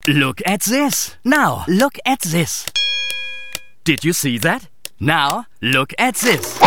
Look at this. Now, look at this. Did you see that? Now, look at this.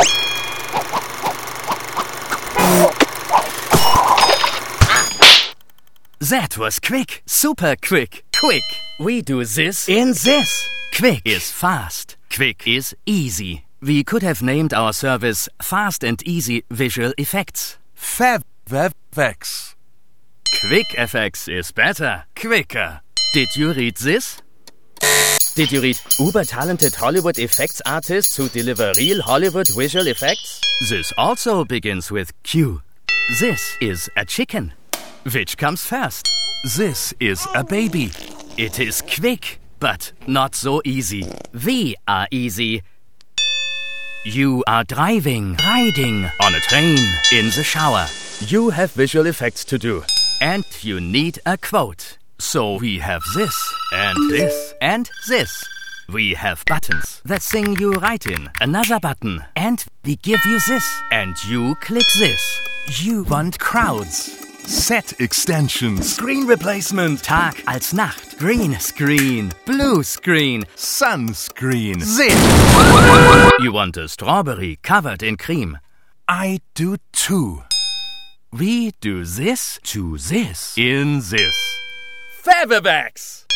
That was quick. Super quick. Quick. We do this in this. Quick is fast. Quick is easy. We could have named our service Fast and Easy Visual Effects. FX. Quick FX is better. Quicker. Did you read this? Did you read uber-talented Hollywood effects artists who deliver real Hollywood visual effects? This also begins with Q. This is a chicken. Which comes first? This is a baby. It is quick, but not so easy. We are easy. You are driving, riding, on a train, in the shower. You have visual effects to do. And you need a quote. So we have this, and this, and this. We have buttons, that thing you write in, another button, and we give you this, and you click this. You want crowds. Set extensions. Screen replacement. Tag als Nacht. Green screen. Blue screen. Sunscreen. This. You want a strawberry covered in cream. I do too. We do this to this in this. Faberbax!